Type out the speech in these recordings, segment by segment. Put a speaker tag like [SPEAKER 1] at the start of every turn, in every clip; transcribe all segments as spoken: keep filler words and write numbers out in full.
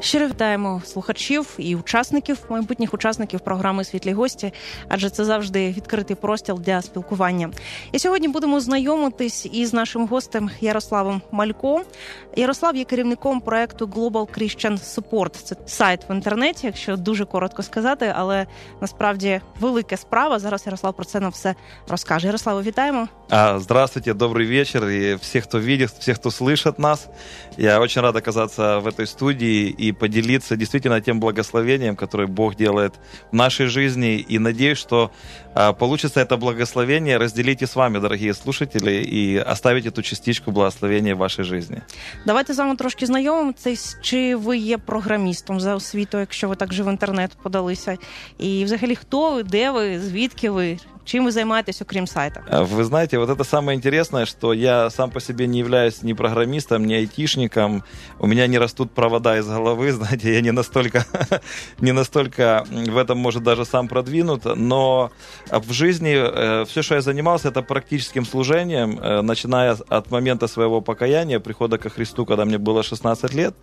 [SPEAKER 1] Щиро вітаємо слухачів і учасників, майбутніх учасників програми «Світлі гості», адже це завжди відкритий простір для спілкування. І сьогодні будемо знайомитись із нашим гостем Ярославом Малько. Ярослав є керівником проекту Global Christian Support. Це сайт в інтернеті, якщо дуже коротко сказати, але насправді велика справа. Зараз Ярослав про це нам все розкаже. Ярославе, вітаємо.
[SPEAKER 2] Здравствуйте, добрый вечер. И всех, кто видит, всех, кто слышит нас. Я очень рад оказаться в этой студии и поделиться действительно тем благословением, которое Бог делает в нашей жизни. И надеюсь, что а, получится это благословение разделить и с вами, дорогие слушатели, и оставить эту частичку благословения в вашей жизни.
[SPEAKER 1] Давайте з вами трошки знайомимося. Чи ви є програмістом за освітою, якщо ви так же в інтернет подалися? І взагалі, хто ви, де ви, звідки ви? Чем вы займаетесь, окрім сайта?
[SPEAKER 2] Вы знаете, вот это самое интересное, что я сам по себе не являюсь ни программистом, ни айтишником. У меня не растут провода из головы, знаете, я не настолько, не настолько в этом, может, даже сам продвинут. Но в жизни все, что я занимался, это практическим служением, начиная от момента своего покаяния, прихода ко Христу, когда мне было шестнадцать лет.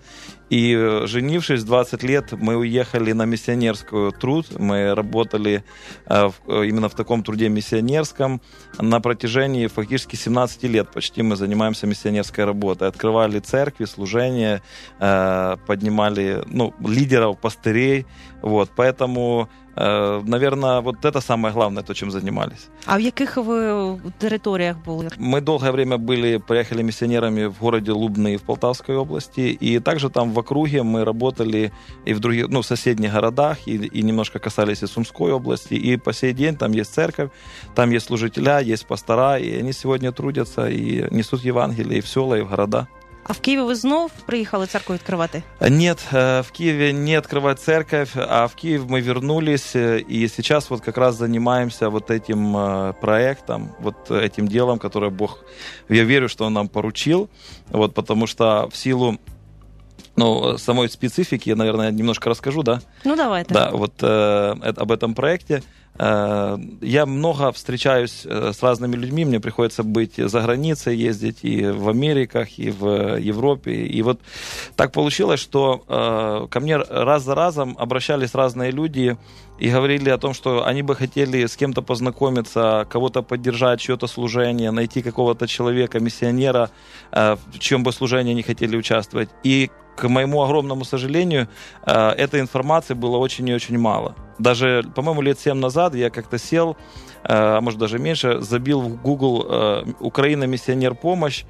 [SPEAKER 2] И женившись, двадцать лет, мы уехали на миссионерскую труд. Мы работали именно в таком труде миссионерском на протяжении фактически семнадцать лет почти мы занимаемся миссионерской работой. Открывали церкви, служения, поднимали ну, лидеров, пастырей. Вот. Поэтому, наверное, вот это самое главное, то, чем занимались.
[SPEAKER 1] А в яких вы территориях были?
[SPEAKER 2] Мы долгое время были, приехали миссионерами в городе Лубны в Полтавской области, и также там в округе мы работали и в других, ну, в соседних городах, и, и немножко касались и Сумской области, и по сей день там есть церковь, там есть служителя, есть пастора, и они сегодня трудятся и несут Евангелие и в села, и в города.
[SPEAKER 1] А в Києві ви знов приїхали церкву відкривати?
[SPEAKER 2] Нет, в Киеве не открывать церковь, а в Киев мы вернулись, и сейчас вот как раз занимаемся вот этим проектом, вот этим делом, которое Бог, я верю, что Он нам поручил, вот, потому что в силу ну, самой специфики, я, наверное, немножко расскажу, да?
[SPEAKER 1] Ну, давайте.
[SPEAKER 2] Да, вот э, об этом проекте. Я много встречаюсь с разными людьми, мне приходится быть за границей, ездить и в Америках, и в Европе. И вот так получилось, что ко мне раз за разом обращались разные люди и говорили о том, что они бы хотели с кем-то познакомиться, кого-то поддержать, чье-то служение, найти какого-то человека, миссионера, в чьем бы служении они хотели участвовать. И к моему огромному сожалению, этой информации было очень и очень мало. Даже, по-моему, лет семь назад я как-то сел, а может даже меньше, забил в Google «Украина, миссионер, помощь»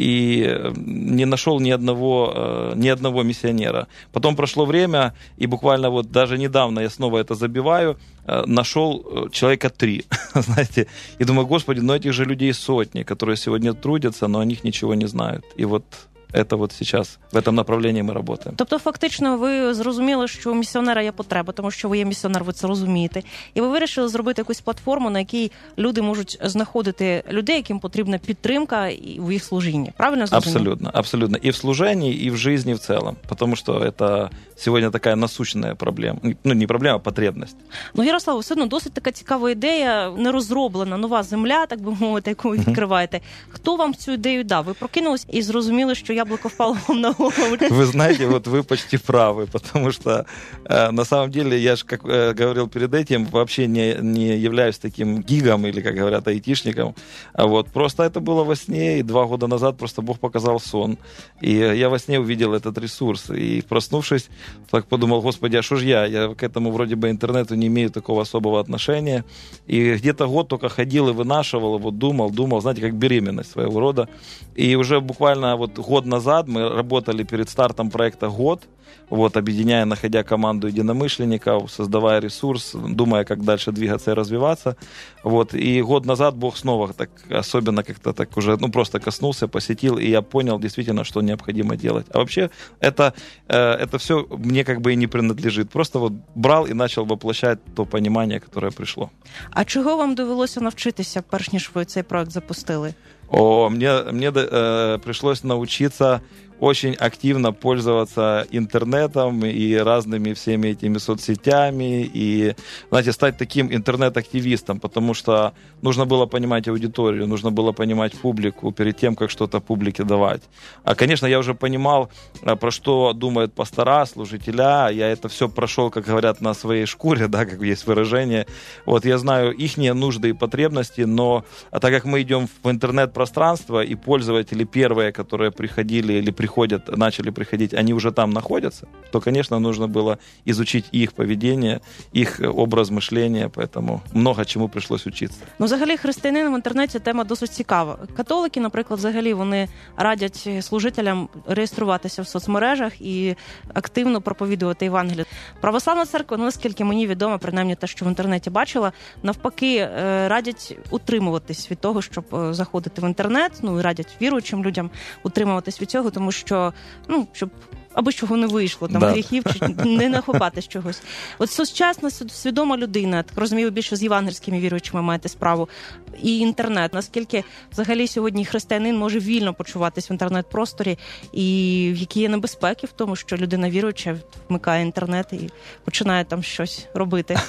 [SPEAKER 2] и не нашел ни одного, ни одного миссионера. Потом прошло время, и буквально вот даже недавно я снова это забиваю, нашел человека три, знаете. И думаю, Господи, но этих же людей сотни, которые сегодня трудятся, но о них ничего не знают. И вот это вот сейчас, в этом направлении ми працюємо.
[SPEAKER 1] Тобто, фактично, ви зрозуміли, що у місіонера є потреба, тому що ви є місіонер, ви це розумієте. І ви вирішили зробити якусь платформу, на якій люди можуть знаходити людей, яким потрібна підтримка в їх служінні. Правильно зрозуміло?
[SPEAKER 2] Абсолютно, абсолютно. И в служении, и в жизни в целом. Потому что это сегодня такая насущная проблема. Ну, не проблема, а потребность.
[SPEAKER 1] Ну, Ярослав, все одно досить така цікава ідея, не розроблена нова земля, так би мовити, яку ви відкриваєте. Хто вам цю ідею дав? Ви прокинулись і зрозуміли, що яблоко впало вам на голову.
[SPEAKER 2] Вы знаете, вот вы почти правы, потому что э, на самом деле я же, как э, говорил перед этим, вообще не, не являюсь таким гигом или, как говорят, айтишником. А вот просто это было во сне, и два года назад просто Бог показал сон. И я во сне увидел этот ресурс. И проснувшись, так подумал, Господи, а что ж я? Я к этому вроде бы интернету не имею такого особого отношения. И где-то год только ходил и вынашивал, вот думал, думал, знаете, как беременность своего рода. И уже буквально вот год назад мы работали перед стартом проекта год, вот, объединяя, находя команду единомышленников, создавая ресурс, думая, как дальше двигаться и развиваться. Вот, и год назад Бог снова так особенно как-то так уже, ну, просто коснулся, посетил, и я понял действительно, что необходимо делать. А вообще это, это все мне как бы и не принадлежит. Просто вот брал и начал воплощать то понимание, которое пришло.
[SPEAKER 1] А чого вам довелося навчитися, перш ніж ви цей проект запустили?
[SPEAKER 2] О, мне, мне э, пришлось научиться очень активно пользоваться интернетом и разными всеми этими соцсетями, и, знаете, стать таким интернет-активистом, потому что нужно было понимать аудиторию, нужно было понимать публику перед тем, как что-то публике давать. А, конечно, я уже понимал, про что думают пастора, служителя, я это все прошел, как говорят, на своей шкуре, да, как есть выражение. Вот, я знаю ихние нужды и потребности, но а так как мы идем в интернет-пространство, и пользователи первые, которые приходили или приходят, начали приходить, они уже там находятся, то, конечно, нужно было изучить их поведение, их образ мышления, поэтому много чому пришлось учитися.
[SPEAKER 1] Ну, взагалі, християнин в інтернеті тема досить цікава. Католики, наприклад, взагалі, вони радять служителям реєструватися в соцмережах і активно проповідувати Євангелію. Православна церква, ну, наскільки мені відомо, принаймні те, що в інтернеті бачила, навпаки, радять утримуватись від того, щоб заходити в інтернет, ну, і радять віруючим людям утримуватись від цього, тому що, ну, щоб аби чого не вийшло, там, да. гріхів, чи не нахопатись чогось. От сучасна, свідома людина, так розумію, більше з євангельськими віруючими маєте справу, і інтернет. Наскільки взагалі сьогодні християнин може вільно почуватись в інтернет-просторі, і які є небезпеки в тому, що людина віруюча вмикає інтернет і починає там щось робити?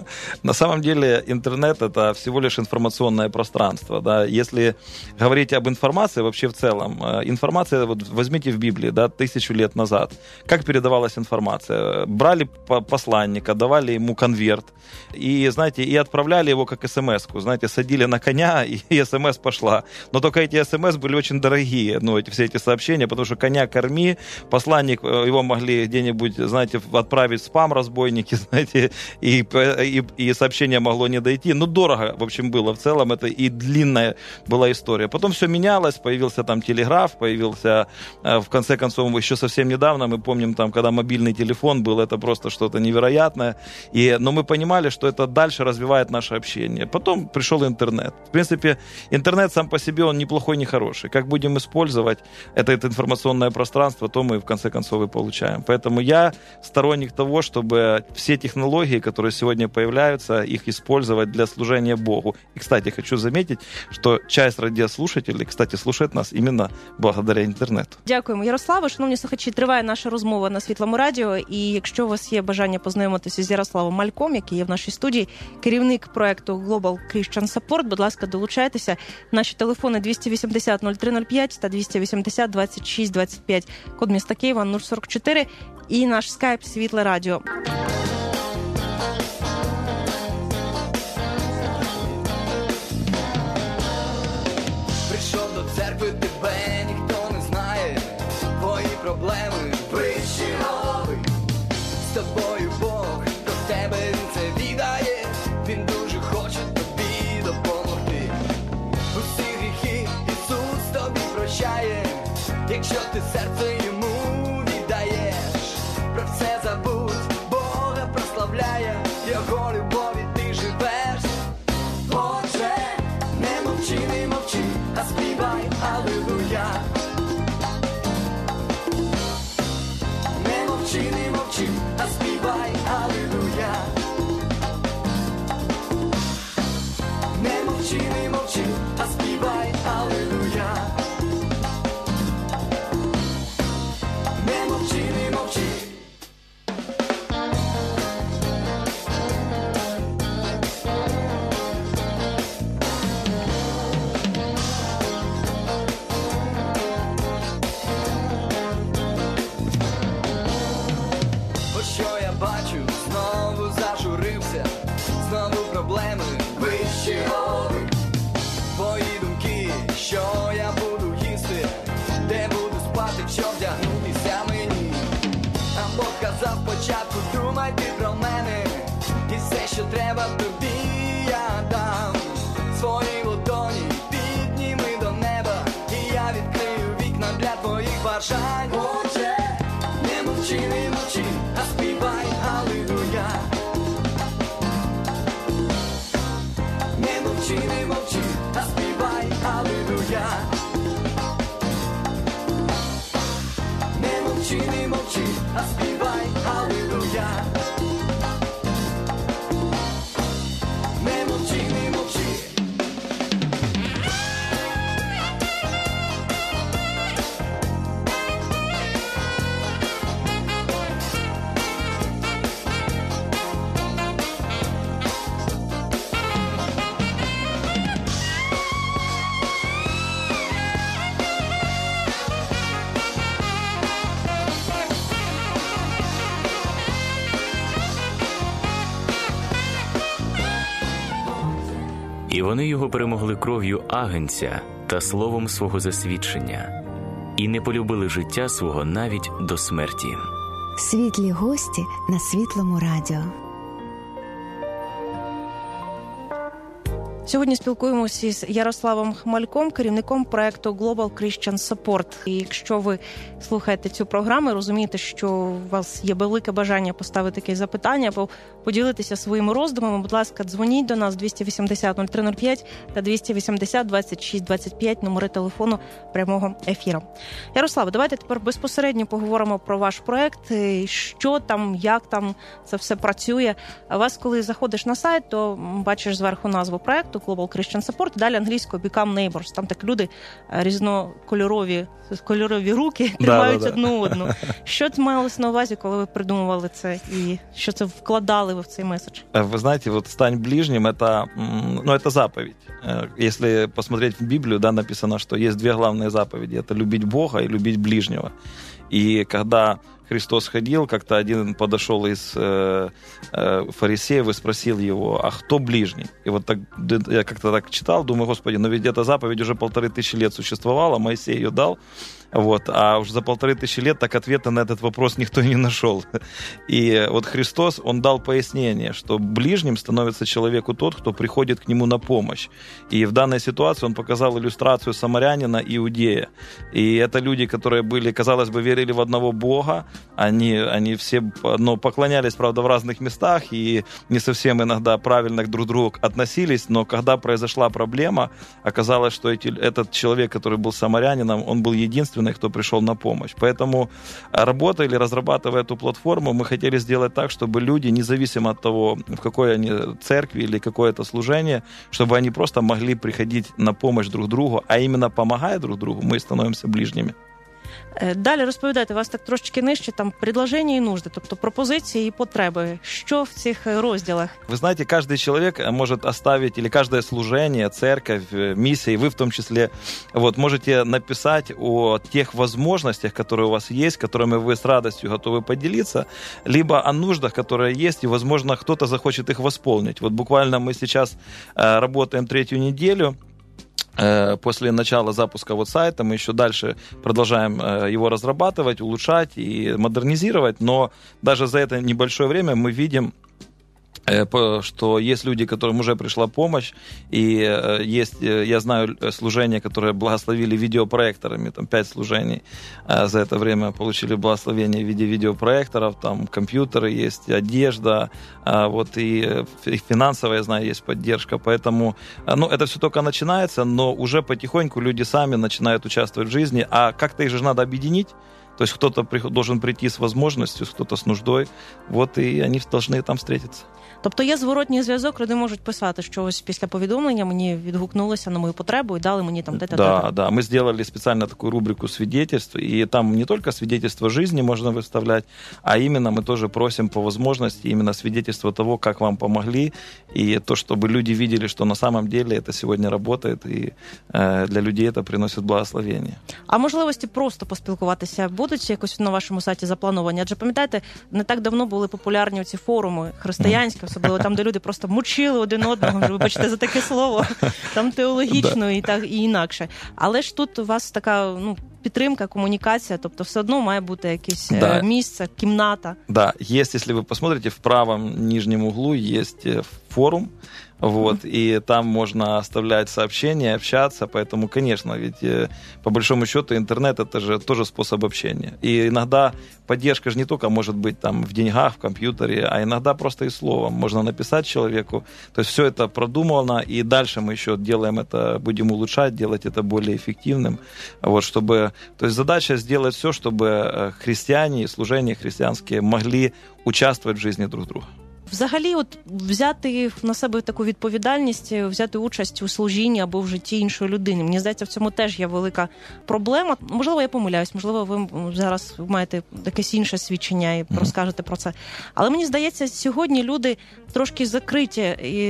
[SPEAKER 2] На самом деле интернет — это всего лишь информационное пространство. Да? Если говорить об информации вообще в целом, информация, вот возьмите в Библии, да, тысячу лет назад, как передавалась информация? Брали посланника, давали ему конверт, и, знаете, и отправляли его как смс-ку. Знаете, садили на коня, и смс пошла. Но только эти смс были очень дорогие, ну, эти, все эти сообщения, потому что коня корми, посланник, его могли где-нибудь, знаете, отправить в спам разбойники, знаете, и, и, и сообщение могло не дойти. Ну, дорого, в общем, было в целом, это и длинная была история. Потом все менялось, появился там телеграф, появился, в конце концов, еще совсем недавно, мы помним, там, когда мобильный телефон был, это просто что-то невероятное. И, но мы понимали, что это дальше развивает наше общение. Потом пришел интернет. В принципе, интернет сам по себе, он неплохой, не хороший. Как будем использовать это, это информационное пространство, то мы в конце концов и получаем. Поэтому я сторонник того, чтобы все технологии, которые сегодня появляются, их использовать для служения Богу. И, кстати, хочу заметить, что часть радиослушателей, кстати, слушает нас именно благодаря интернету.
[SPEAKER 1] Дякуємо, Ярославе. Шановні слухачі, триває наша розмова на Світлому радіо, і якщо у вас є бажання познайомитися з Ярославом Мальком, який є в нашій студії, керівник проекту Global Christian Support, будь ласка, долучайтеся. Наші телефони двісті вісімдесят нуль три нуль п'ять та двісті вісімдесят двадцять шість двадцять п'ять, код міста Києва нуль сорок чотири, і наш скайп Світле радіо.
[SPEAKER 3] Прийшов до церкви, тебе ніхто не знає, твої проблеми вищі нові. З тобою Бог, до тебе Він це віддає, Він дуже хоче тобі допомогти. Усі гріхи Ісус тобі прощає, якщо ти серце Йому віддаєш. Про все забудь, Бога прославляє, Його любові ти живеш. Отже, не мовчи, не мовчи, а співай алілуя. Не мовчи, не мовчи, а співай алілуя. Не мовчи, не мовчи, а співай алілуя. Не мовчи, не мовчи. Що я бачу, знову зажурився, знову проблеми вищі гори. Твої думки, що я буду їсти, де буду спати, що вдягнутися мені. А Бог казав спочатку, думай ти про мене, і все, що треба тобі, я дам. Свої ладоні підніми до неба, і я відкрию вікна для твоїх бажань. Отже, не мовчи, не мовчи, а співай алілуя. Не мовчи, не мовчи, а співай алілуя. Не мовчи, не мовчи, а співай алілуя. Не мовчи, не мовчи.
[SPEAKER 4] І вони його перемогли кров'ю агнця та словом свого засвідчення, і не полюбили життя свого навіть до смерті.
[SPEAKER 5] Світлі гості на Світлому радіо.
[SPEAKER 1] Сьогодні спілкуємося із Ярославом Хмальком, керівником проекту Global Christian Support. І якщо ви слухаєте цю програму, розумієте, що у вас є велике бажання поставити якесь запитання або поділитися своїми роздумами, будь ласка, дзвоніть до нас двісті вісімдесят нуль три нуль п'ять та двісті вісімдесят двадцять шість двадцять п'ять, номери телефону прямого ефіру. Ярославе, давайте тепер безпосередньо поговоримо про ваш проект, що там, як там це все працює. А вас, коли заходиш на сайт, то бачиш зверху назву проекту Global Christian Support, далі англійською Become Neighbors. Там так люди різнокольорові, кольорові руки тримають да, да, одну одну. Що це малося на увазі, коли ви придумували це, і що це вкладали ви в цей меседж?
[SPEAKER 2] Вы знаете, вот «стань ближним» — это, ну, это заповедь. Если посмотреть в Библию, да, написано, что есть две главные заповеди. Это любить Бога и любить ближнего. И когда Христос ходил, как-то один подошел из э, э, фарисеев и спросил его, а кто ближний? И вот так, я как-то так читал, думаю, Господи, но ведь эта заповедь уже полторы тысячи лет существовала, Моисей ее дал, вот, а уже за полторы тысячи лет так ответа на этот вопрос никто не нашел. И вот Христос, он дал пояснение, что ближним становится человеку тот, кто приходит к нему на помощь. И в данной ситуации он показал иллюстрацию самарянина и иудея. И это люди, которые были, казалось бы, верили в одного Бога, они, они все, ну, поклонялись, правда, в разных местах и не совсем иногда правильно друг к другу относились, но когда произошла проблема, оказалось, что эти, этот человек, который был самарянином, он был единственный, кто пришел на помощь. Поэтому, работая или разрабатывая эту платформу, мы хотели сделать так, чтобы люди, независимо от того, в какой они церкви или какое это служение, чтобы они просто могли приходить на помощь друг другу, а именно помогая друг другу, мы становимся ближними.
[SPEAKER 1] Далі розповідайте, у вас так трошечки нижче, там предложення і нужди, тобто пропозиції і потреби. Що в цих розділах?
[SPEAKER 2] Вы знаете, каждый человек может оставить, или каждое служение, церковь, миссия, и вы в том числе, вот, можете написать о тех возможностях, которые у вас есть, которыми вы с радостью готовы поделиться, либо о нуждах, которые есть, и, возможно, кто-то захочет их восполнить. Вот буквально мы сейчас э, работаем третью неделю. После начала запуска вот сайта мы еще дальше продолжаем его разрабатывать, улучшать и модернизировать, но даже за это небольшое время мы видим, что есть люди, которым уже пришла помощь, и есть, я знаю, служения, которые благословили видеопроекторами, там пять служений за это время получили благословение в виде видеопроекторов, там компьютеры есть, одежда, вот, и финансовая, я знаю, есть поддержка, поэтому, ну, это все только начинается, но уже потихоньку люди сами начинают участвовать в жизни, а как-то их же надо объединить. То есть кто-то должен прийти с возможностью, кто-то с нуждой, вот, и они должны там встретиться.
[SPEAKER 1] Тобто є зворотній зв'язок, люди можуть писати, що ось після повідомлення мені відгукнулося на мою потребу і дали мені там де-то.
[SPEAKER 2] Да, да, мы сделали специально такую рубрику свидетельств, и там не только свидетельство жизни можно выставлять, а именно мы тоже просим по возможности именно свидетельство того, как вам помогли, и то, чтобы люди видели, что на самом деле это сегодня работает, и э, для людей это приносит благословение.
[SPEAKER 1] А можливості просто поспілкуватися будуть якось на вашому сайті заплановані? Адже, пам'ятаєте, не так давно були популярні ці форуми християнські, особливо там, де люди просто мучили один одного, вибачте за таке слово, там теологічно і так і інакше. Але ж тут у вас така, ну, підтримка, комунікація, тобто все одно має бути якесь да. місце, кімната.
[SPEAKER 2] Да, есть, если вы посмотрите, в правом нижнем углу есть форум, вот, и там можно оставлять сообщения, общаться, поэтому, конечно, ведь по большому счету интернет — это же тоже способ общения. И иногда поддержка же не только может быть там в деньгах, в компьютере, а иногда просто и словом. Можно написать человеку, то есть все это продумано, и дальше мы еще делаем это, будем улучшать, делать это более эффективным, вот, чтобы, то есть задача сделать все, чтобы христиане и служения христианские могли участвовать в жизни друг друга.
[SPEAKER 1] Взагалі, от взяти на себе таку відповідальність, взяти участь у служінні або в житті іншої людини. Мені здається, в цьому теж є велика проблема. Можливо, я помиляюсь, можливо, ви зараз маєте якесь інше свідчення і розкажете про це. Але мені здається, сьогодні люди трошки закриті і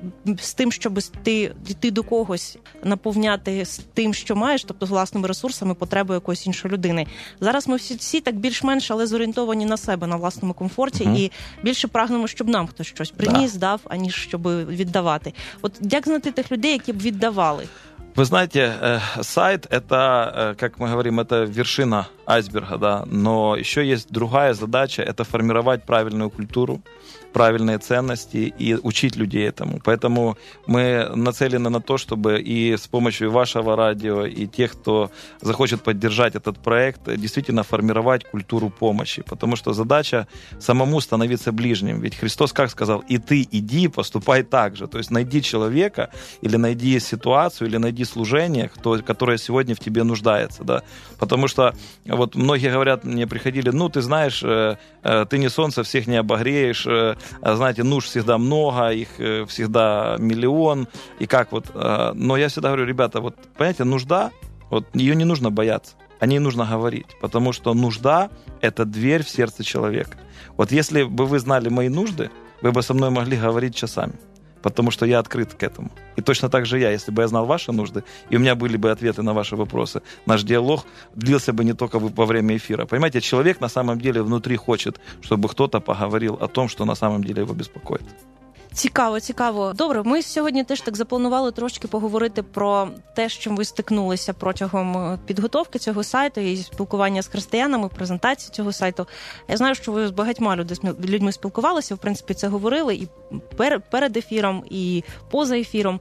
[SPEAKER 1] з тим, щоб ти йти до когось, наповняти з тим, що маєш, тобто власними ресурсами, потребою якоїсь іншої людини. Зараз ми всі, всі так більш-менш, але зорієнтовані на себе, на власному комфорті, угу. і більше прагнемо, щоб нам хтось щось приніс, да. дав, аніж щоб віддавати. От як знайти тих людей, які б віддавали?
[SPEAKER 2] Вы знаете, сайт – это, как мы говорим, это вершина айсберга, да, но еще есть другая задача – это формировать правильную культуру, правильные ценности и учить людей этому. Поэтому мы нацелены на то, чтобы и с помощью вашего радио, и тех, кто захочет поддержать этот проект, действительно формировать культуру помощи. Потому что задача самому становиться ближним. Ведь Христос как сказал? «И ты иди, поступай так же». То есть найди человека, или найди ситуацию, или найди служение, кто, которое сегодня в тебе нуждается. Да? Потому что вот многие говорят, мне приходили, ну, ты знаешь, ты не солнце, всех не обогреешь, знаете, нужд всегда много, их всегда миллион, и как вот, но я всегда говорю, ребята, вот, понимаете, нужда, вот, ее не нужно бояться, о ней нужно говорить, потому что нужда – это дверь в сердце человека. Вот если бы вы знали мои нужды, вы бы со мной могли говорить часами, потому что я открыт к этому. И точно так же я, если бы я знал ваши нужды, и у меня были бы ответы на ваши вопросы, наш диалог длился бы не только во время эфира. Понимаете, человек на самом деле внутри хочет, чтобы кто-то поговорил о том, что на самом деле его беспокоит.
[SPEAKER 1] Цікаво, цікаво. Добре, ми сьогодні теж так запланували трошки поговорити про те, з чим ви стикнулися протягом підготовки цього сайту і спілкування з християнами, презентації цього сайту. Я знаю, що ви з багатьма людьми спілкувалися, в принципі, це говорили і перед ефіром, і поза ефіром.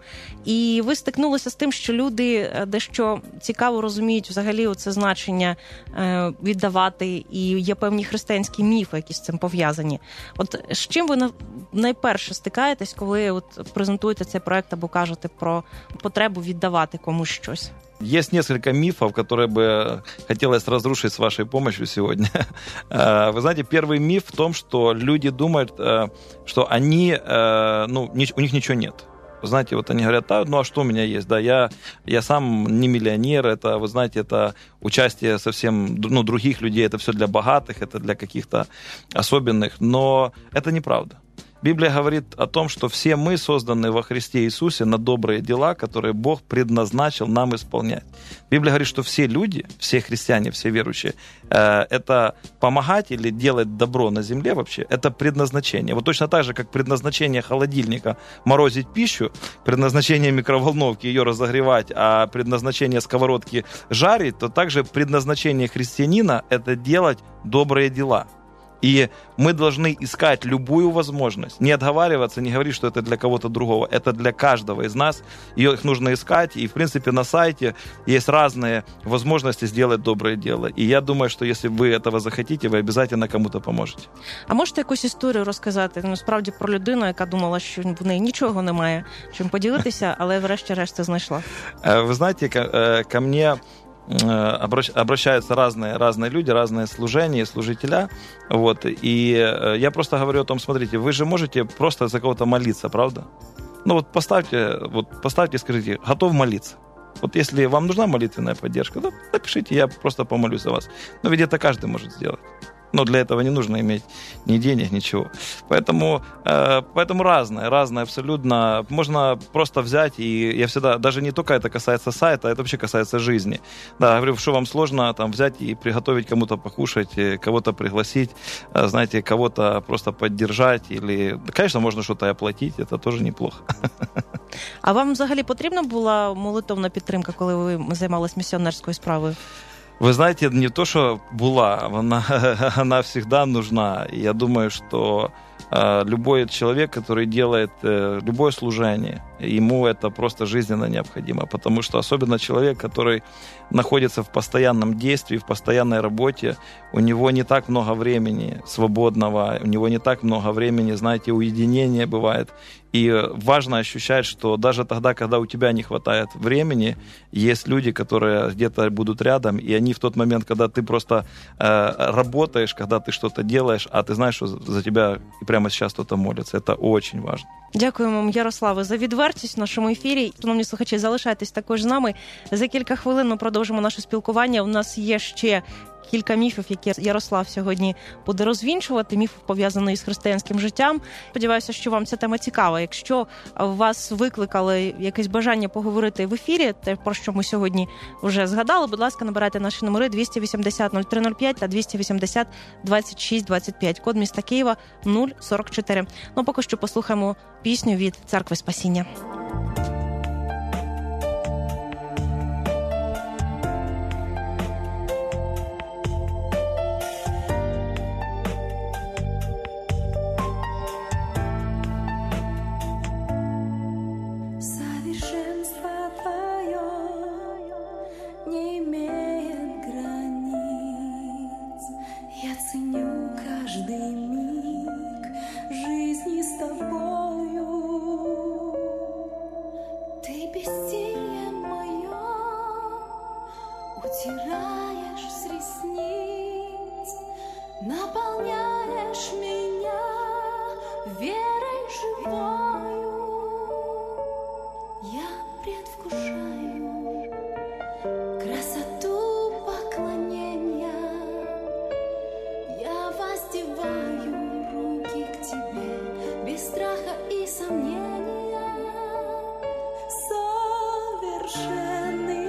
[SPEAKER 1] І ви стикнулися з тим, що люди дещо цікаво розуміють взагалі оце значення віддавати, і є певні християнські міфи, які з цим пов'язані. От з чим ви найперше стикаєтеся, коли от презентуєте цей проект або кажете про потребу віддавати комусь щось?
[SPEAKER 2] Есть несколько мифов, которые бы хотелось разрушить с вашей помощью сегодня. Вы знаете, первый миф в том, что люди думают, что они, ну, у них ничего нет. Знаете, вот они говорят, да, ну а что у меня есть? Да, я, я сам не миллионер, это, вы знаете, это участие совсем, ну, других людей, это все для богатых, это для каких-то особенных, но это неправда. Библия говорит о том, что все мы созданы во Христе Иисусе на добрые дела, которые Бог предназначил нам исполнять. Библия говорит, что все люди, все христиане, все верующие, это помогать или делать добро на земле вообще, это предназначение. Вот точно так же, как предназначение холодильника морозить пищу, предназначение микроволновки ее разогревать, а предназначение сковородки жарить, то также предназначение христианина это делать добрые дела. И мы должны искать любую возможность, не отговариваться, не говорить, что это для кого-то другого, это для каждого из нас, ее их нужно искать, и в принципе на сайте есть разные возможности сделать доброе дело, и я думаю, что если вы этого захотите, вы обязательно кому-то поможете.
[SPEAKER 1] А можете якусь історію розказати, ну, справді про людину, яка думала, що в неї нічого немає, чим поділитися, але врешті-решт це знайшла?
[SPEAKER 2] Вы знаете, ко, ко мне обращаются разные, разные люди, разные служения, служителя, вот, и я просто говорю о том, смотрите, вы же можете просто за кого-то молиться, правда? Ну вот поставьте, вот поставьте и скажите, готов молиться. Вот если вам нужна молитвенная поддержка, да, напишите, я просто помолюсь за вас. Но ведь это каждый может сделать. Но для этого не нужно иметь ни денег, ничего. Поэтому, э, поэтому разное, разное абсолютно. Можно просто взять, и я всегда, даже не только это касается сайта, это вообще касается жизни. Да, говорю, что вам сложно там взять и приготовить кому-то покушать, кого-то пригласить, знаете, кого-то просто поддержать. Или, конечно, можно что-то оплатить, это тоже неплохо.
[SPEAKER 1] А вам взагалі потрібна була молитовна підтримка, коли ви займалися місіонерською справою?
[SPEAKER 2] Вы знаете, не то, что была, она, она всегда нужна. Я думаю, что э, любой человек, который делает э, любое служение, ему это просто жизненно необходимо. Потому что особенно человек, который находится в постоянном действии, в постоянной работе, у него не так много времени свободного, у него не так много времени, знаете, уединения бывает. И важно ощущать, что даже тогда, когда у тебя не хватает времени, есть люди, которые где-то будут рядом, и они в тот момент, когда ты просто э, работаешь, когда ты что-то делаешь, а ты знаешь, что за тебя и прямо сейчас кто-то молится. Это очень важно.
[SPEAKER 1] Дякуємо вам, Ярославе, за відвертість в нашому ефірі. Шановні слухачі, залишайтесь також з нами. За кілька хвилин ми продовжимо наше спілкування. У нас є ще кілька міфів, які Ярослав сьогодні буде розвінчувати, міф пов'язаний з християнським життям. Сподіваюся, що вам ця тема цікава. Якщо вас викликали якесь бажання поговорити в ефірі, те, про що ми сьогодні вже згадали, будь ласка, набирайте наші номери двісті вісімдесят нуль три нуль п'ять та двісті вісімдесят двадцять шість двадцять п'ять, код міста Києва нуль сорок чотири. Ну, поки що послухаємо пісню від Церкви Спасіння.
[SPEAKER 6] Утираешь с ресниц, наполняешь меня верой живою. Я предвкушаю красоту поклонения. Я воздеваю руки к тебе без страха и сомнения. Совершенный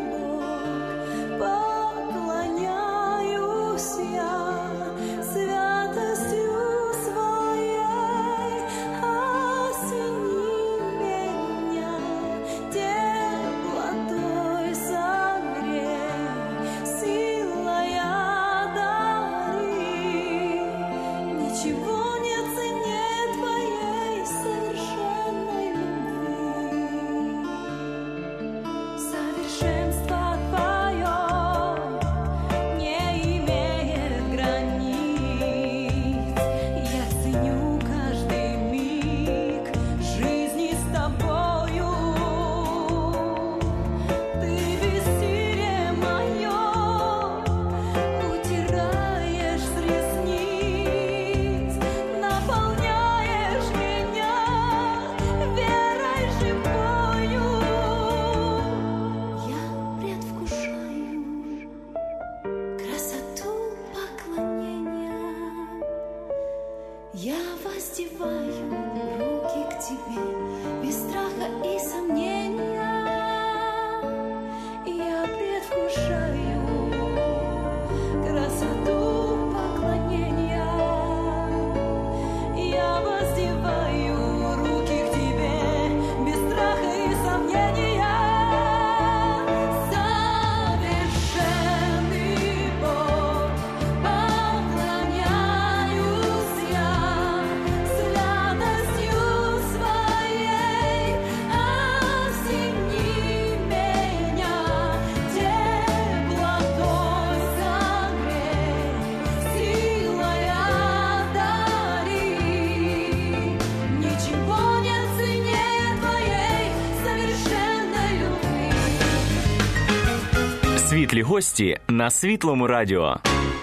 [SPEAKER 4] Світлі гості на Світлому радіо.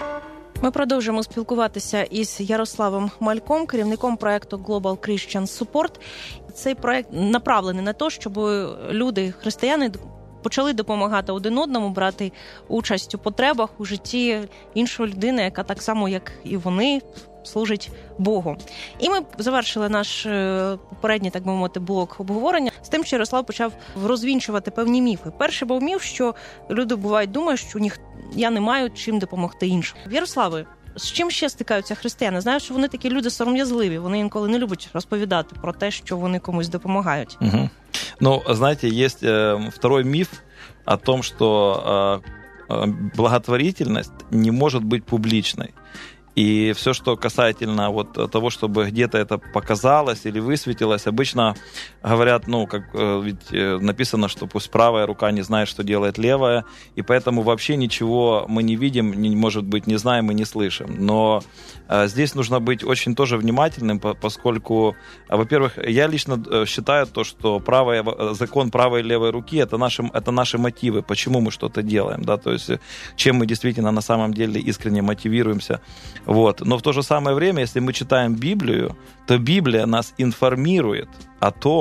[SPEAKER 1] Ми продовжуємо спілкуватися із Ярославом Мальком, керівником проєкту Global Christian Support. Цей проєкт направлений на те, щоб люди, християни, почали допомагати один одному, брати участь у потребах у житті іншої людини, яка так само, як і вони, служить Богу. І ми завершили наш попередній, так би мовити, блок обговорення з тим, що Ярослав почав розвінчувати певні міфи. Перший був міф, що люди бувають думають, що ніх... я не маю чим допомогти іншим. Ярославе, з чим ще стикаються християни? Знаю, що вони такі люди сором'язливі, вони інколи не люблять розповідати про те, що вони комусь допомагають.
[SPEAKER 2] Угу. Ну, знаете, есть э, второй миф о том, что э, благотворительность не может быть публичной. И все, что касательно вот того, чтобы где-то это показалось или высветилось, обычно говорят, ну, как ведь написано, что пусть правая рука не знает, что делает левая, и поэтому вообще ничего мы не видим, не, может быть, не знаем и не слышим. Но а, здесь нужно быть очень тоже внимательным, поскольку, во-первых, я лично считаю то, что правая, закон правой и левой руки это наши, это наши мотивы, почему мы что-то делаем, да, то есть чем мы действительно на самом деле искренне мотивируемся. Вот. Но в то же самое время, если мы читаем Библию, то Библия нас информирует о том,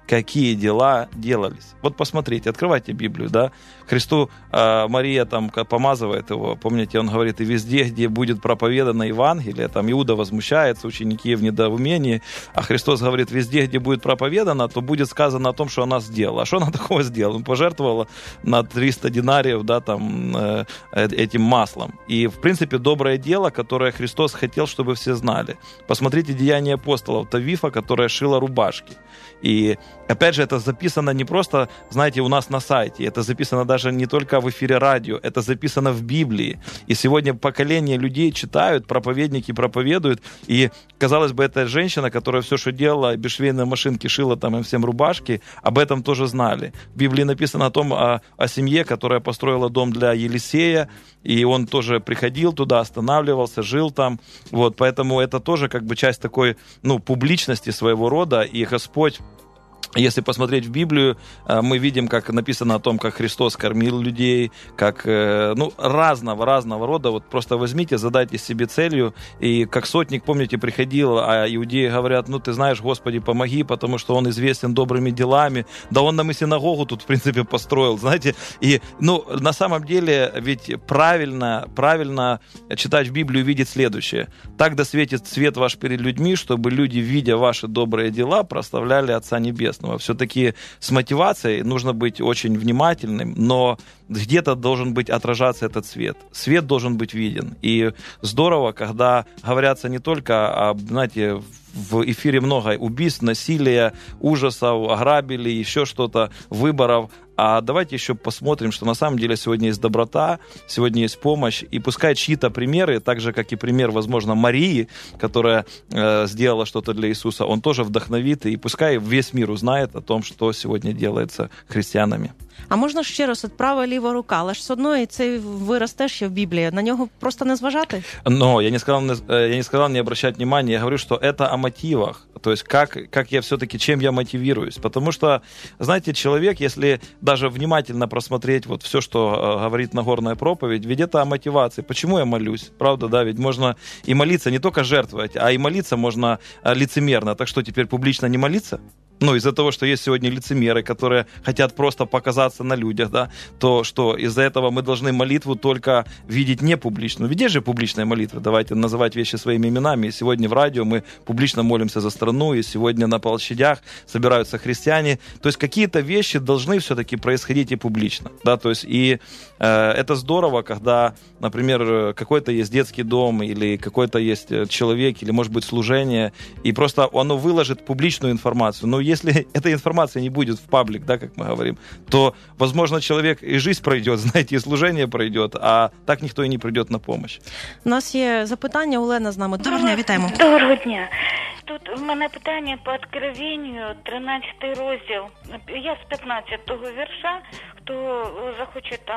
[SPEAKER 2] какие дела делались. Вот посмотрите, открывайте Библию, да. Христу э, Мария там помазывает его, помните, он говорит, и везде, где будет проповедано Евангелие, там Иуда возмущается, ученики в недоумении, а Христос говорит, везде, где будет проповедано, то будет сказано о том, что она сделала. А что она такого сделала? Он пожертвовала на триста динариев, да, там, э, этим маслом. И, в принципе, доброе дело, которое Христос хотел, чтобы все знали. Посмотрите Деяния апостолов, Тавифа, которая шила рубашки. И, опять же, это записано не просто, знаете, у нас на сайте, это записано даже не только в эфире радио, это записано в Библии. И сегодня поколение людей читают, проповедники проповедуют, и, казалось бы, эта женщина, которая все, что делала, без швейной машинки шила там им всем рубашки, об этом тоже знали. В Библии написано о том, о, о семье, которая построила дом для Елисея, и он тоже приходил туда, останавливался, жил там. Вот, поэтому это тоже как бы часть такой, ну, публичности своего рода, и Господь, если посмотреть в Библию, мы видим, как написано о том, как Христос кормил людей, как, ну, разного, разного рода. Вот просто возьмите, задайте себе целью. И как сотник, помните, приходил, а иудеи говорят, ну, ты знаешь, Господи, помоги, потому что он известен добрыми делами. Да он нам и синагогу тут, в принципе, построил, знаете. И, ну, на самом деле, ведь правильно, правильно читать в Библию, видеть следующее. Так да светит свет ваш перед людьми, чтобы люди, видя ваши добрые дела, прославляли Отца Небесного. Все-таки с мотивацией нужно быть очень внимательным, но где-то должен быть отражаться этот свет. Свет должен быть виден. И здорово, когда говорятся не только об, знаете, в эфире много убийств, насилия, ужасов, ограбили, еще что-то, выборов. А давайте еще посмотрим, что на самом деле сегодня есть доброта, сегодня есть помощь. И пускай чьи-то примеры, так же, как и пример, возможно, Марии, которая э, сделала что-то для Иисуса, он тоже вдохновит. И пускай весь мир узнает о том, что сегодня делается християнами.
[SPEAKER 1] А можна ще раз, от права, ліва рука, але ж все одно і цей вираз теж є в Біблії. На нього просто не зважати?
[SPEAKER 2] Но я не сказал, я не сказал не обращать внимания, я говорю, что это о мотивах. То есть как, как я все-таки, чем я мотивируюсь. Потому что, знаете, человек, если даже внимательно просмотреть вот все, что говорит Нагорная проповедь, ведь это о мотивации. Почему я молюсь? Правда, да, ведь можно и молиться, не только жертвовать, а и молиться можно лицемерно. Так что, теперь публично не молиться? Ну, из-за того, что есть сегодня лицемеры, которые хотят просто показаться на людях, да, то что из-за этого мы должны молитву только видеть не публичную. Ведь есть же публичная молитва, давайте называть вещи своими именами. И сегодня в радио мы публично молимся за страну, и сегодня на площадях собираются христиане. То есть какие-то вещи должны все-таки происходить и публично, да, то есть и э, это здорово, когда, например, какой-то есть детский дом, или какой-то есть человек, или, может быть, служение, и просто оно выложит публичную информацию. Но если эта информация не будет в паблик, да, как мы говорим, то, возможно, человек и жизнь пройдет, знаете, и служение пройдет, а так ніхто і не прийде на помощь.
[SPEAKER 1] У нас є запитання, Олена з нами. Доброго дня, вітаємо.
[SPEAKER 7] Доброго дня. Тут в мене питання по Откровенню, тринадцятий розділ. Я з п'ятнадцятого вірша, хто захоче там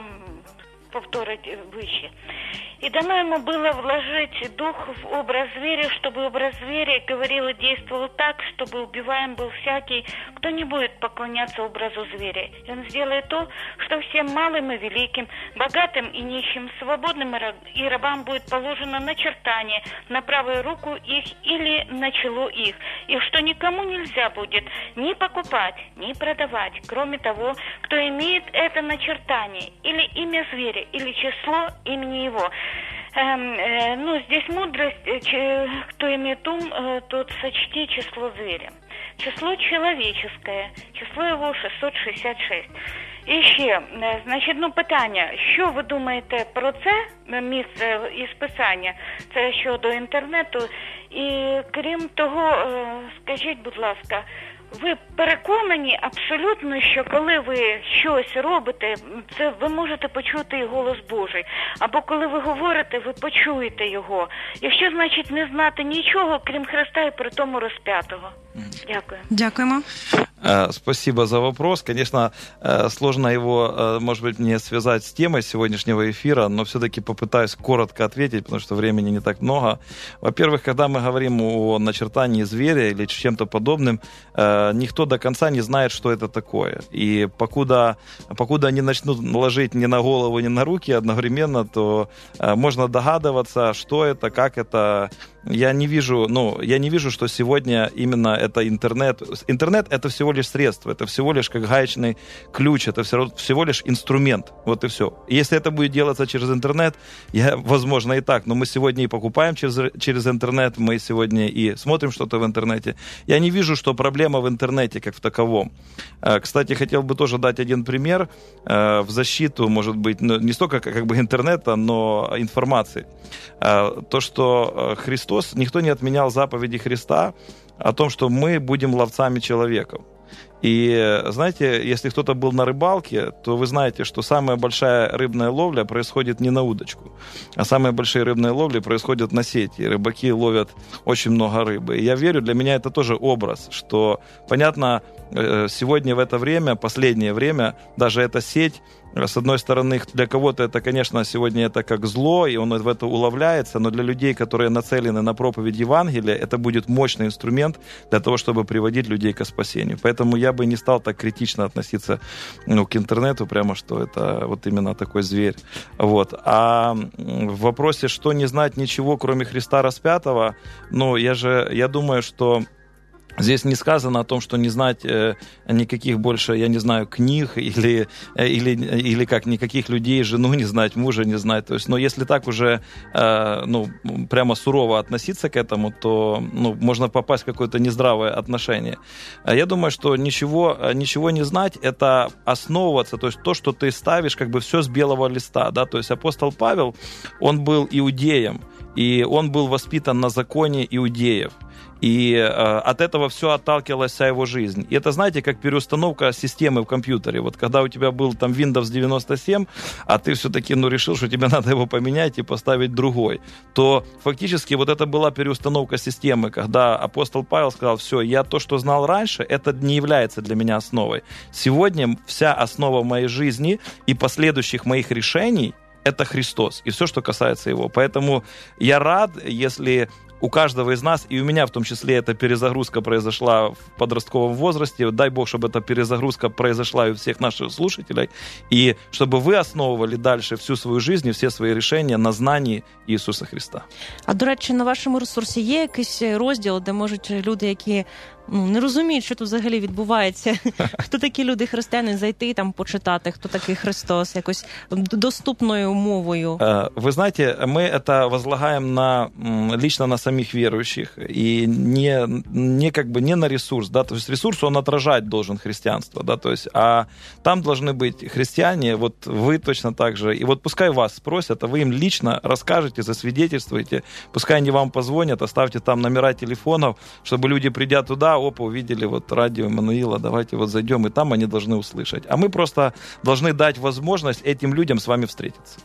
[SPEAKER 7] повторить вище. И дано ему было вложить дух в образ зверя, чтобы образ зверя говорил и действовал так, чтобы убиваем был всякий, кто не будет поклоняться образу зверя. И он сделает то, что всем малым и великим, богатым и нищим, свободным и рабам будет положено начертание на правую руку их или на чело их, и что никому нельзя будет ни покупать, ни продавать, кроме того, кто имеет это начертание, или имя зверя, или число имени его. Эм, э, ну, здесь мудрость, э, че, кто имеет ум, э, тот сочти число зверя. Число человеческое, число его шістсот шістдесят шість. І ще, значить, ну, питання, що ви думаєте про це місце із Писання, це щодо інтернету, і крім того, скажіть, будь ласка, ви переконані абсолютно, що коли ви щось робите, це ви можете почути і голос Божий. Або коли ви говорите, ви почуєте його. Якщо, значить, не знати нічого, крім Христа і при тому розп'ятого. Дякую.
[SPEAKER 1] Дякуємо.
[SPEAKER 2] Спасибо за вопрос. Конечно, сложно его, может быть, мне связать с темой сегодняшнего эфира, но все-таки попытаюсь коротко ответить, потому что времени не так много. Во-первых, когда мы говорим о начертании зверя или чем-то подобным, никто до конца не знает, что это такое. И покуда, покуда они начнут ложить ни на голову, ни на руки одновременно, то можно догадываться, что это, как это. Я не вижу, ну, я не вижу, что сегодня именно это интернет. Интернет — это всего всего лишь средство, это всего лишь как гаечный ключ, это все, всего лишь инструмент, вот и все. Если это будет делаться через интернет, я, возможно, и так, но мы сегодня и покупаем через, через интернет, мы сегодня и смотрим что-то в интернете. Я не вижу, что проблема в интернете как в таковом. Кстати, хотел бы тоже дать один пример в защиту, может быть, не столько как бы интернета, но информации. То, что Христос, никто не отменял заповеди Христа о том, что мы будем ловцами человеков. И, знаете, если кто-то был на рыбалке, то вы знаете, что самая большая рыбная ловля происходит не на удочку, а самые большие рыбные ловли происходят на сети. И рыбаки ловят очень много рыбы. И я верю, для меня это тоже образ, что, понятно, сегодня в это время, последнее время, даже эта сеть, с одной стороны, для кого-то это, конечно, сегодня это как зло, и он в это уловляется, но для людей, которые нацелены на проповедь Евангелия, это будет мощный инструмент для того, чтобы приводить людей к спасению. Поэтому я бы не стал так критично относиться, ну, к интернету, прямо что это вот именно такой зверь. Вот. А в вопросе, что не знать ничего, кроме Христа распятого, ну, я же, я думаю, что здесь не сказано о том, что не знать э, никаких больше, я не знаю, книг или, э, или, или как, никаких людей, жену не знать, мужа не знать. То есть, но если так уже э, ну, прямо сурово относиться к этому, то ну, можно попасть в какое-то нездравое отношение. Я думаю, что ничего, ничего не знать – это основываться, то есть то, что ты ставишь, как бы все с белого листа. Да? То есть апостол Павел, он был иудеем, и он был воспитан на законе иудеев. И э, от этого все отталкивалась вся его жизнь. И это, знаете, как переустановка системы в компьютере. Вот когда у тебя был там Windows девяносто семь, а ты все-таки ну, решил, что тебе надо его поменять и поставить другой, то фактически вот это была переустановка системы, когда апостол Павел сказал: все, я то, что знал раньше, это не является для меня основой. Сегодня вся основа моей жизни и последующих моих решений – это Христос и все, что касается Его. Поэтому я рад, если у каждого из нас, и у меня в том числе, эта перезагрузка произошла в подростковом возрасте. Дай Бог, чтобы эта перезагрузка произошла и у всех наших слушателей, и чтобы вы основывали дальше всю свою жизнь и все свої решения на знанні Ісуса Христа.
[SPEAKER 1] А, до речі, на вашому ресурсі є якийсь розділ, де можуть люди, які ну, не розуміють, що тут взагалі відбувається, хто такі люди християни, зайти там почитати, хто такий Христос, якось доступною мовою?
[SPEAKER 2] Вы знаете, мы это возлагаем на, лично на самих верующих, и не, не как бы не на ресурс, да, то есть ресурс, он отражать должен христианство, да, то есть, а там должны быть христиане, вот вы точно так же, и вот пускай вас спросят, а вы им лично расскажете, засвидетельствуете, пускай они вам позвонят, оставьте там номера телефонов, чтобы люди, придя туда, опа, увидели вот радио Эммануила, давайте вот зайдем, и там они должны услышать. А мы просто должны дать возможность этим людям с вами встретиться.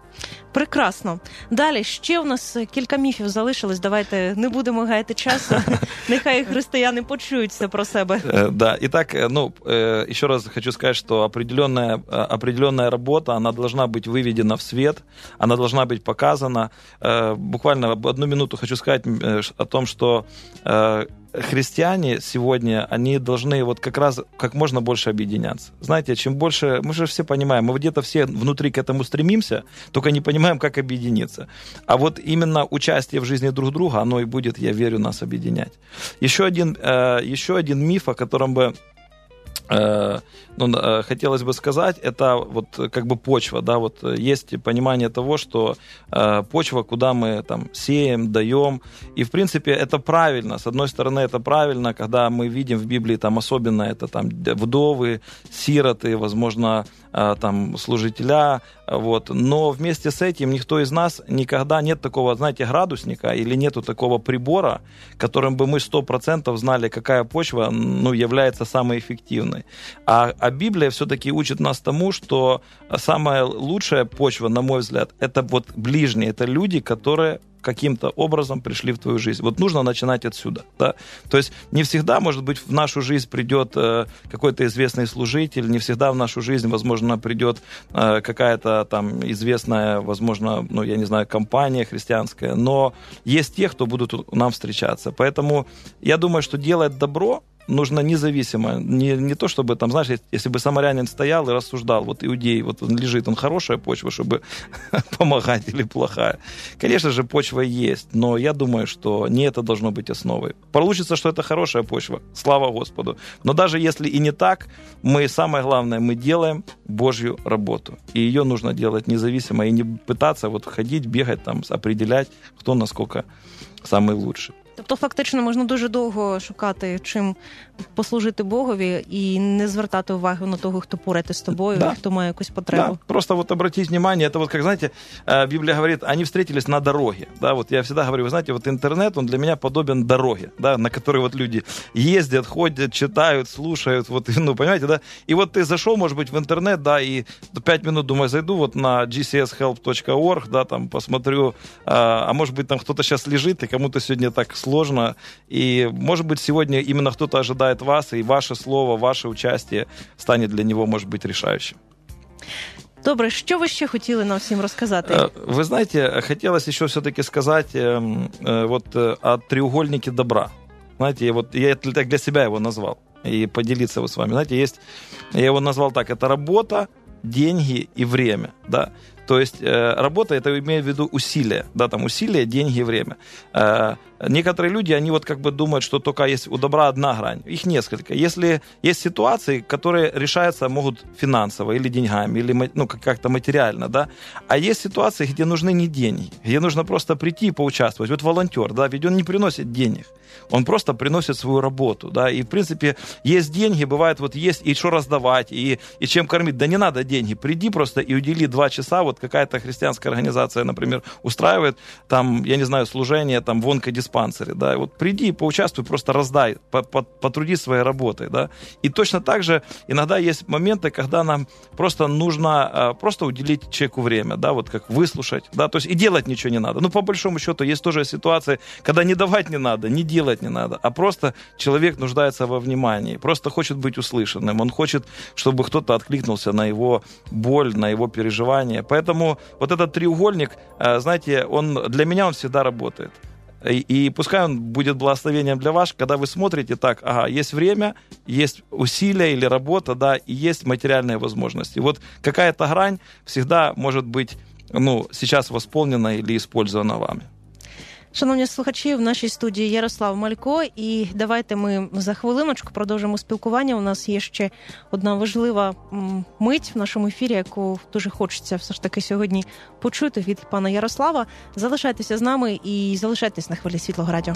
[SPEAKER 1] Прекрасно. Далі, ще у нас кілька міфів залишилось. Давайте не будемо гаяти часу. Нехай християни почуються про себе.
[SPEAKER 2] Да, итак, ну, еще раз хочу сказать, что определенная, определенная работа, она должна быть выведена в свет, она должна быть показана. Буквально одну минуту хочу сказать о том, что христиане сегодня, они должны вот как раз как можно больше объединяться. Знаете, чем больше, мы же все понимаем, мы где-то все внутри к этому стремимся, только не понимаем, как объединиться. А вот именно участие в жизни друг друга, оно и будет, я верю, нас объединять. Еще один, еще один миф, о котором бы ну, хотелось бы сказать, это вот как бы почва, да, вот есть понимание того, что э, почва, куда мы там сеем, даем, и в принципе это правильно, с одной стороны это правильно, когда мы видим в Библии там особенно это там вдовы, сироты, возможно, э, там служителя, вот, но вместе с этим никто из нас никогда нет такого, знаете, градусника или нету такого прибора, которым бы мы сто процентов знали, какая почва, ну, является самой эффективной. А, а Библия все-таки учит нас тому, что самая лучшая почва, на мой взгляд, это вот ближние, это люди, которые каким-то образом пришли в твою жизнь. Вот нужно начинать отсюда. Да? То есть не всегда, может быть, в нашу жизнь придет э, какой-то известный служитель, не всегда в нашу жизнь, возможно, придет э, какая-то там известная, возможно, ну, я не знаю, компания христианская, но есть те, кто будут нам встречаться. Поэтому я думаю, что делать добро нужно независимо. Не, не то, чтобы, там, знаешь, если бы самарянин стоял и рассуждал, вот иудей, вот он лежит, он хорошая почва, чтобы помогать или плохая. Конечно же, почва есть, но я думаю, что не это должно быть основой. Получится, что это хорошая почва, слава Господу. Но даже если и не так, мы, самое главное, мы делаем Божью работу. И ее нужно делать независимо, и не пытаться вот ходить, бегать, там, определять, хто наскільки самий лучший.
[SPEAKER 1] Тобто, фактично, можна дуже довго шукати, чим послужити Богові, і не звертати увагу на того, хто поряд з тобою, да. хто має якусь потребу.
[SPEAKER 2] Да. Просто вот обратить внимание, это вот, как, знаете, Библия говорит, они встретились на дороге. Да, вот я всегда говорю, вы знаете, вот интернет, он для меня подобен дороге, да, на которой вот люди ездят, ходят, читают, слушают, вот, ну, понимаете, да, и вот ты зашел, может быть, в интернет, да, и пять минут, думаю, зайду вот на джи си эс хелп точка орг, да, там, посмотрю, а, а может быть, там кто-то сейчас лежит, и кому-то сегодня так сложно, и, может быть, сегодня именно кто-то ожидает вас, и ваше слово, ваше участие станет для него, может быть, решающим.
[SPEAKER 1] Добре, що ви ще хотіли нам всім розказати?
[SPEAKER 2] Вы знаете, хотелось еще все-таки сказать вот о треугольнике добра. Знаете, вот я так для себя его назвал, и поделиться вот с вами. Знаете, есть, я его назвал так, это работа, деньги и время, да. То есть э, работа, это имею в виду усилия, да, там усилия, деньги и время. Э, некоторые люди, они вот как бы думают, что только есть у добра одна грань. Их несколько. Если есть ситуации, которые решаются могут финансово или деньгами, или ну, как-то материально, да, а есть ситуации, где нужны не деньги, где нужно просто прийти и поучаствовать. Вот волонтер, да, ведь он не приносит денег, он просто приносит свою работу, да, и в принципе есть деньги, бывает вот есть и что раздавать, и, и чем кормить. Да не надо деньги, приди просто и удели два часа, вот какая-то христианская организация, например, устраивает там, я не знаю, служение там в онкодиспансере, да, и вот приди, поучаствуй, просто раздай, потрудись своей работой, да, и точно так же иногда есть моменты, когда нам просто нужно просто уделить человеку время, да, вот как выслушать, да, то есть и делать ничего не надо, ну, по большому счету, есть тоже ситуации, когда не давать не надо, не делать не надо, а просто человек нуждается во внимании, просто хочет быть услышанным, он хочет, чтобы кто-то откликнулся на его боль, на его переживания, поэтому Поэтому вот этот треугольник, знаете, он для меня он всегда работает. И, и пускай он будет благословением для вас, когда вы смотрите так, ага, есть время, есть усилия или работа, да, и есть материальные возможности. Вот какая-то грань всегда может быть, ну, сейчас восполнена или использована вами.
[SPEAKER 1] Шановні слухачі, в нашій студії Ярослав Малько, і давайте ми за хвилиночку продовжимо спілкування. У нас є ще одна важлива мить в нашому ефірі, яку дуже хочеться все ж таки сьогодні почути від пана Ярослава. Залишайтеся з нами і залишайтесь на хвилі Світлого Радіо.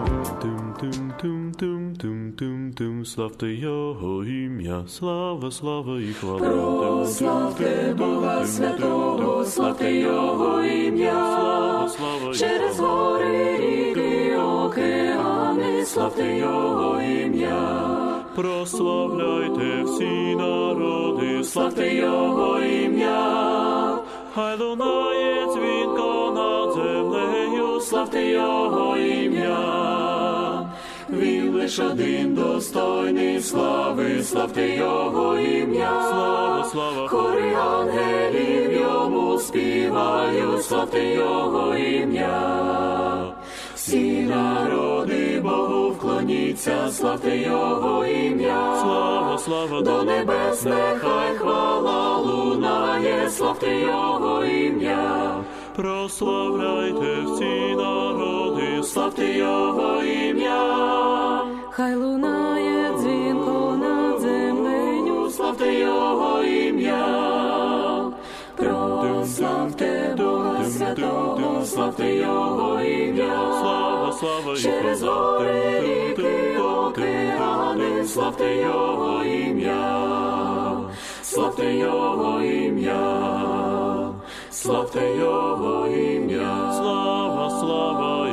[SPEAKER 8] Тим-тим-тим-тим-тим, славте Його ім'я, слава, слава і хвала.
[SPEAKER 6] Прославте Бога Святого, славте Його ім'я, слава, слава через гори, ріки, океани, славте Його ім'я.
[SPEAKER 8] Прославляйте всі народи,
[SPEAKER 6] славте Його ім'я.
[SPEAKER 8] Хай лунає дзвінко над землею,
[SPEAKER 6] славте Його ім'я. Він лиш один достойний слави, славте Його ім'я.
[SPEAKER 8] Слава, слава.
[SPEAKER 6] Хори ангелів йому співають, славте Його ім'я. Всі народи Богу вклоніться, славте Його ім'я.
[SPEAKER 8] Слава, слава.
[SPEAKER 6] До небес нехай хвала лунає, славте Його ім'я.
[SPEAKER 8] Прославляйте всі народи,
[SPEAKER 6] славте Його ім'я. Хай лунає дзвінко над землею, славте Його ім'я. Прославте Бога Святого, славте Його ім'я.
[SPEAKER 8] Слава, слава.
[SPEAKER 6] Через гори, ріки, океани, славте Його ім'я. Славте Його ім'я. Славте Його ім'я.
[SPEAKER 8] Слава, слава.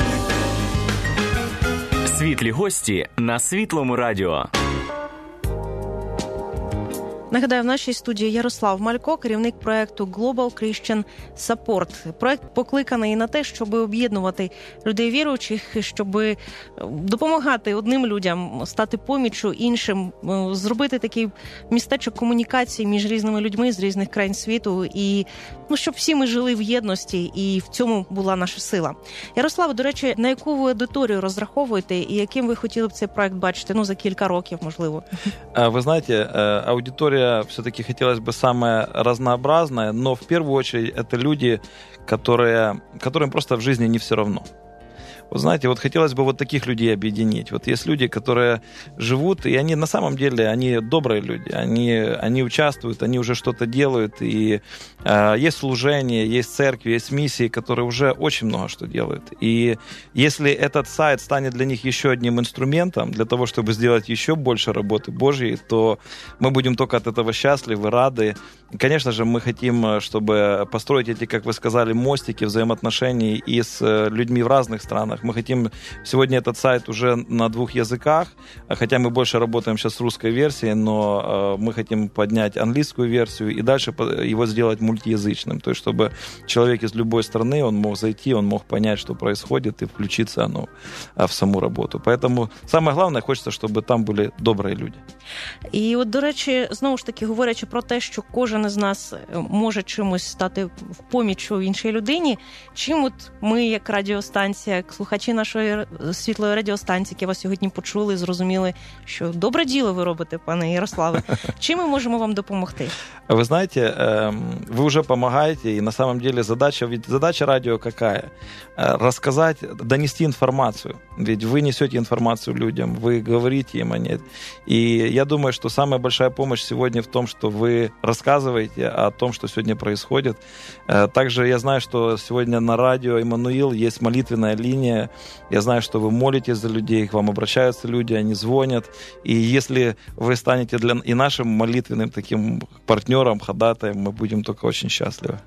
[SPEAKER 4] Світлі гості на Світлому радіо.
[SPEAKER 1] Нагадаю, в нашій студії Ярослав Малько, керівник проєкту Global Christian Support. Проєкт покликаний на те, щоб об'єднувати людей віруючих, щоб допомагати одним людям стати поміччю іншим, зробити такий містечок комунікації між різними людьми з різних країн світу і, ну, щоб всі ми жили в єдності, і в цьому була наша сила. Ярослав, до речі, на яку ви аудиторію розраховуєте і яким ви хотіли б цей проєкт бачити, ну, за кілька років, можливо?
[SPEAKER 2] Вы знаете, аудитория все-таки хотелось бы самая разнообразная, но в первую очередь это люди, которые, которым просто в жизни не все равно. Вот знаете, вот хотелось бы вот таких людей объединить. Вот есть люди, которые живут, и они на самом деле, они добрые люди, они, они участвуют, они уже что-то делают, и э, есть служение, есть церкви, есть миссии, которые уже очень много что делают. И если этот сайт станет для них еще одним инструментом для того, чтобы сделать еще больше работы Божьей, то мы будем только от этого счастливы, рады. И, конечно же, мы хотим, чтобы построить эти, как вы сказали, мостики взаимоотношений и с людьми в разных странах. Мы хотим сегодня этот сайт уже на двух языках, хотя мы больше работаем сейчас с русской версией, но мы хотим поднять английскую версию и дальше его сделать мультиязычным, то есть чтобы человек из любой страны, он мог зайти, он мог понять, что происходит, и включиться, ну, в саму работу. Поэтому самое главное, хочется, чтобы там были добрые люди.
[SPEAKER 1] І от, до речі, знову ж таки, говорячи про те, що кожен із нас може чимось стати в поміччю іншій людині, чим от ми, як радіостанція, як слухачі нашої світлої радіостанції, які вас сьогодні почули, зрозуміли, що добре діло ви робите, пане Ярославе, чим ми можемо вам допомогти?
[SPEAKER 2] Вы знаете, вы уже помогаете, и на самом деле задача, ведь задача радио какая? Рассказать, донести информацию. Ведь вы несете информацию людям, вы говорите им о ней. И я думаю, что самая большая помощь сегодня в том, что вы рассказываете о том, что сегодня происходит. Также я знаю, что сегодня на радио «Иммануил» есть молитвенная линия. Я знаю, что вы молитесь за людей, к вам обращаются люди, они звонят. И если вы станете для и нашим молитвенным таким партнером, ходатаем, мы будем только очень счастливы.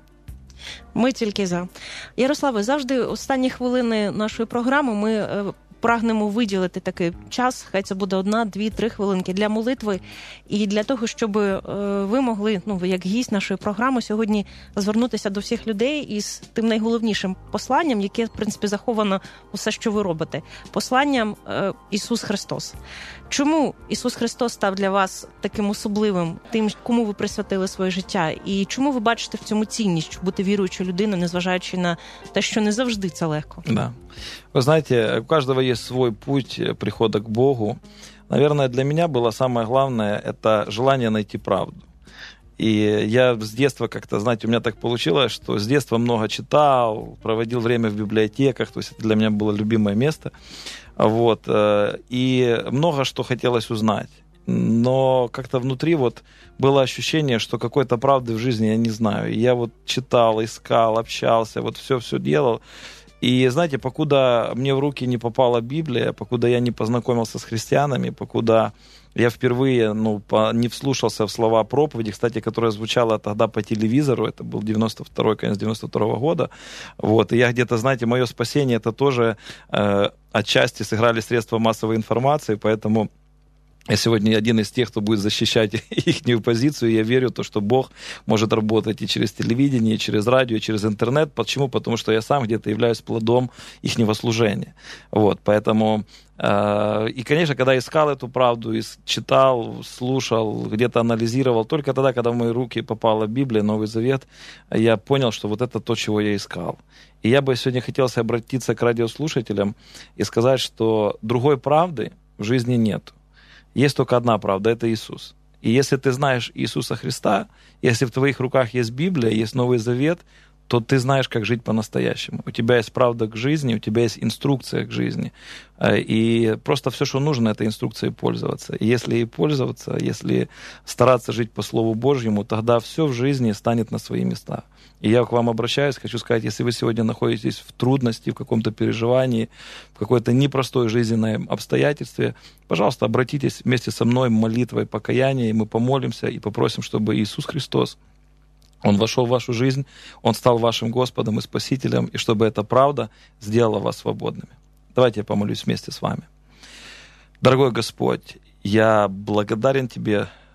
[SPEAKER 1] Ми тільки за. Ярославе, завжди останні хвилини нашої програми ми прагнемо виділити такий час, хай це буде одна, дві, три хвилинки для молитви і для того, щоб ви могли, ну, ви як гість нашої програми, сьогодні звернутися до всіх людей із тим найголовнішим посланням, яке, в принципі, заховано усе, що ви робите. Посланням е, Ісус Христос. Чому Ісус Христос став для вас таким особливим, тим, кому ви присвятили своє життя? І чому ви бачите в цьому цінність, щоб бути віруючою людиною, незважаючи на те, що не завжди це легко?
[SPEAKER 2] Да. Вы знаете, у каждого есть свой путь прихода к Богу. Наверное, для меня было самое главное – это желание найти правду. И я с детства как-то, знаете, у меня так получилось, что с детства много читал, проводил время в библиотеках, то есть это для меня было любимое место. Вот. И много что хотелось узнать. Но как-то внутри вот было ощущение, что какой-то правды в жизни я не знаю. И я вот читал, искал, общался, вот все-все делал. И, знаете, покуда мне в руки не попала Библия, покуда я не познакомился с христианами, покуда я впервые, ну, по, не вслушался в слова проповеди, кстати, которая звучала тогда по телевизору, это был девяносто второй, конец девяносто второго года, вот, и я где-то, знаете, мое спасение, это тоже э, отчасти сыграли средства массовой информации, поэтому я сегодня один из тех, кто будет защищать их позицию. Я верю в то, что Бог может работать и через телевидение, и через радио, и через интернет. Почему? Потому что я сам где-то являюсь плодом ихнего служения. Вот, поэтому... Э, и, конечно, когда искал эту правду, читал, слушал, где-то анализировал, только тогда, когда в мои руки попала Библия, Новый Завет, я понял, что вот это то, чего я искал. И я бы сегодня хотел обратиться к радиослушателям и сказать, что другой правды в жизни нет. Есть только одна правда, это Иисус. И если ты знаешь Иисуса Христа, если в твоих руках есть Библия, есть Новый Завет, то ты знаешь, как жить по-настоящему. У тебя есть правда к жизни, у тебя есть инструкция к жизни. И просто все, что нужно, это инструкцией пользоваться. И если ей пользоваться, если стараться жить по Слову Божьему, тогда все в жизни станет на свои места. И я к вам обращаюсь, хочу сказать, если вы сегодня находитесь в трудности, в каком-то переживании, в какой-то непростой жизненной обстоятельстве, пожалуйста, обратитесь вместе со мной молитвой покаяния, и мы помолимся и попросим, чтобы Иисус Христос, Он вошел в вашу жизнь, Он стал вашим Господом и Спасителем, и чтобы эта правда сделала вас свободными. Давайте я помолюсь вместе с вами. Дорогой Господь, я благодарен Тебе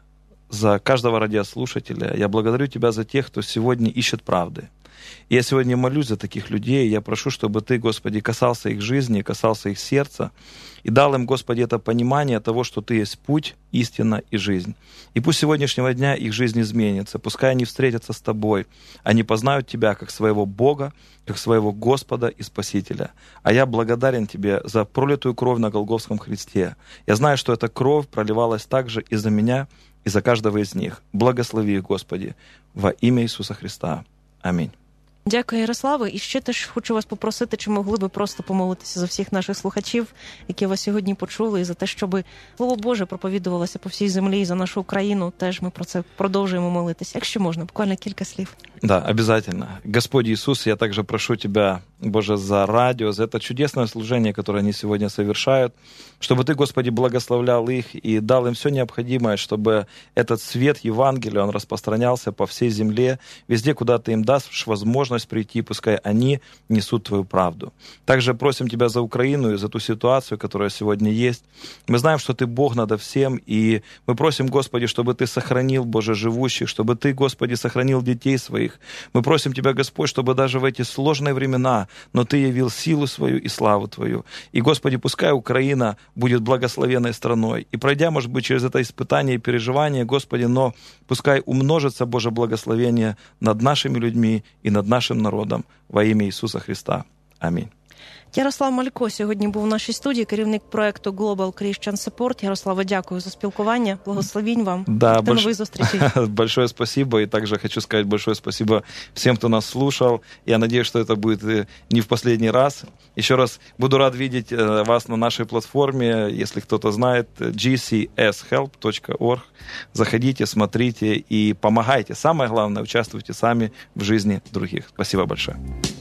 [SPEAKER 2] за каждого радиослушателя. Я благодарю Тебя за тех, кто сегодня ищет правды. И я сегодня молюсь за таких людей. Я прошу, чтобы Ты, Господи, касался их жизни, касался их сердца и дал им, Господи, это понимание того, что Ты есть путь, истина и жизнь. И пусть с сегодняшнего дня их жизнь изменится. Пускай они встретятся с Тобой. Они познают Тебя как своего Бога, как своего Господа и Спасителя. А я благодарен Тебе за пролитую кровь на Голгофском кресте. Я знаю, что эта кровь проливалась также и за меня, и за каждого из них. Благослови их, Господи, во имя Иисуса Христа. Аминь.
[SPEAKER 1] Дякую, Ярославе. І ще теж хочу вас попросити, чи могли би просто помолитися за всіх наших слухачів, які вас сьогодні почули, і за те, щоб Слово Боже проповідувалося по всій землі, і за нашу Україну. Теж ми про це продовжуємо молитися. Якщо можна, буквально кілька слів.
[SPEAKER 2] Да, обязательно. Господь Иисус, я также прошу Тебя, Боже, за радио, за это чудесное служение, которое они сегодня совершают, чтобы Ты, Господи, благословлял их и дал им все необходимое, чтобы этот свет Евангелия, он распространялся по всей земле, везде, куда Ты им дашь возможность прийти, пускай они несут Твою правду. Также просим Тебя за Украину и за ту ситуацию, которая сегодня есть. Мы знаем, что Ты Бог над всем, и мы просим, Господи, чтобы Ты сохранил, Боже, живущих, чтобы Ты, Господи, сохранил детей своих. Мы просим Тебя, Господь, чтобы даже в эти сложные времена, но Ты явил силу свою и славу Твою. И, Господи, пускай Украина будет благословенной страной. И пройдя, может быть, через это испытание и переживание, Господи, но пускай умножится, Боже, благословение над нашими людьми и над нашим народом во имя Иисуса Христа. Аминь.
[SPEAKER 1] Ярослав Малько сьогодні був в нашій студії, керівник проекту Global Christian Support. Ярославе, дякую за спілкування. Благословінь вам.
[SPEAKER 2] Да,
[SPEAKER 1] до
[SPEAKER 2] больш...
[SPEAKER 1] нових зустрічей.
[SPEAKER 2] Большое спасибо. И также хочу сказать большое спасибо всем, кто нас слушал. Я надеюсь, что это будет не в последний раз. Еще раз буду рад видеть вас на нашей платформе. Если кто-то знает, джи си эс хелп точка орг. Заходите, смотрите и помогайте. Самое главное, участвуйте сами в жизни других. Спасибо большое.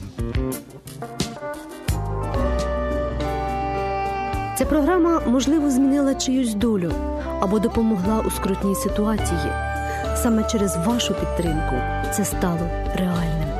[SPEAKER 9] Ця програма, можливо, змінила чиюсь долю або допомогла у скрутній ситуації. Саме через вашу підтримку це стало реальним.